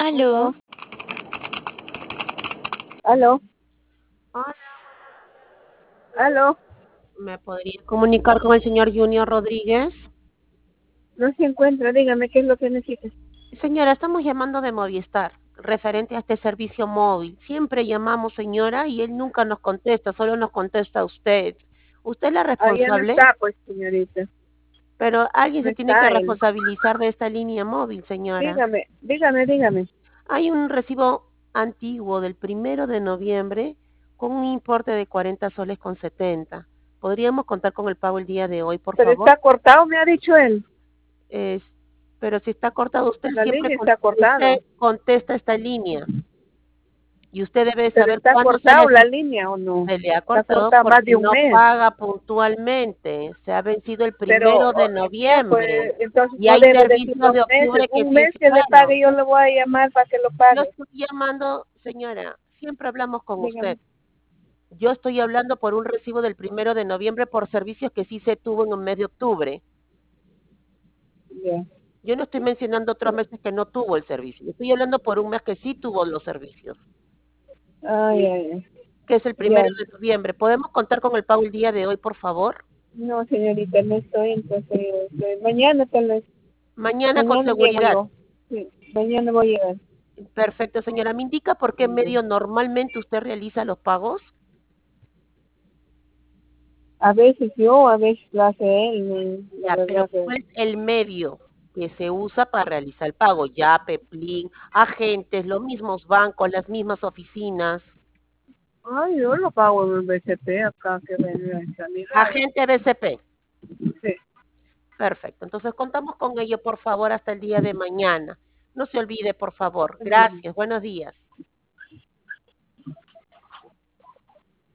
Aló, Aló, aló, Hola, aló. ¿me podría comunicar con el señor Junior Rodríguez? No se encuentra, dígame qué es lo que necesita. Señora, estamos llamando de Movistar, referente a este servicio móvil. Siempre llamamos, señora, y él nunca nos contesta, solo nos contesta usted. ¿Usted es la Ya no responsable? está, pues, señorita. Pero alguien No se tiene que está él. responsabilizar de esta línea móvil, señora. Dígame. Hay un recibo antiguo del 1 de noviembre con un importe de 40 soles con 70. ¿Podríamos contar con el pago el día de hoy, por Pero favor? está cortado, me ha dicho él. Es, pero si está cortado, La línea está usted cortado. contesta esta línea y usted debe Pero saber está cuándo cortado la línea o no. se le ha Está cortado cortada más porque de un no mes. paga puntualmente. Se ha vencido el Pero, 1 de noviembre entonces y no hay debe decir servicios 2 de meses. octubre que Un sí mes que le firmaron. pague, yo le voy a llamar para que lo Yo pague. estoy llamando, señora, siempre hablamos con Dígame. usted. Yo estoy hablando por un recibo del 1 de noviembre por servicios que sí se tuvo en el mes de octubre. Ya. Yo no estoy mencionando otros meses que no tuvo el servicio. Yo estoy hablando por un mes que sí tuvo los servicios, Ay. que es el Ya. primero de noviembre. ¿Podemos contar con el pago el día de hoy, por favor? No, señorita, no estoy, entonces, mañana tal vez. Mañana con Mañana llego seguridad. yo. Sí, mañana voy a llegar. Perfecto, señora. ¿Me indica por qué medio normalmente usted realiza los pagos? A veces yo, a veces lo hace él. La Ya, pero verdad que... ¿cuál es el medio que se usa para realizar el pago? Yape, Plin, agentes, los mismos bancos, las mismas oficinas. Ay, yo lo pago en el BCP acá que venía en Sanidad. Agente BCP. Sí. Perfecto. Entonces contamos con ello, por favor, hasta el día de mañana. No se olvide, por favor. Gracias. Buenos días.